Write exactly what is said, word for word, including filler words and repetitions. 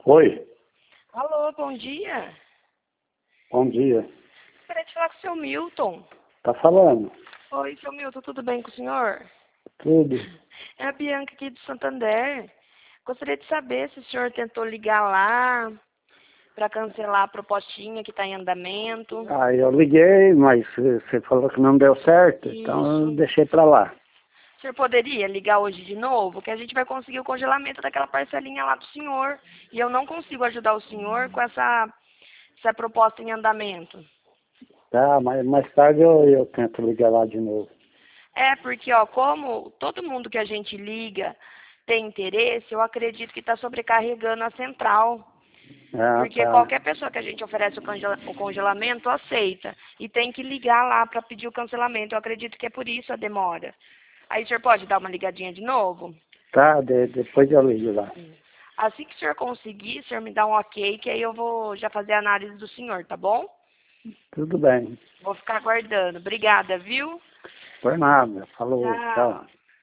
Oi, Alô, bom dia. bom dia. Gostaria de falar com o seu Milton. Tá falando? Oi, seu Milton, tudo bem com o senhor? Tudo. É a Bianca aqui de Santander. Gostaria de saber se o senhor tentou ligar lá para cancelar a propostinha que está em andamento. Aí eu liguei, mas eh, você falou que não deu certo, então eu Isso. deixei pra lá. O senhor poderia ligar hoje de novo? Que a gente vai conseguir o congelamento daquela parcelinha lá do senhor. E eu não consigo ajudar o senhor com essa, essa proposta em andamento. Tá, mas mais tarde eu, eu tento ligar lá de novo. É, porque, ó, como todo mundo que a gente liga tem interesse, eu acredito que está sobrecarregando a central. Ah, Porque tá. qualquer pessoa que a gente oferece o congela- o congelamento aceita. E tem que ligar lá para pedir o cancelamento. Eu acredito que é por isso a demora. Aí o senhor pode dar uma ligadinha de novo? Tá, de- depois eu ligo lá. Assim que o senhor conseguir, o senhor me dá um ok, que aí eu vou já fazer a análise do senhor, tá bom? Tudo bem. Vou ficar aguardando. Obrigada, viu? Por nada. Falou, tchau. Tchau.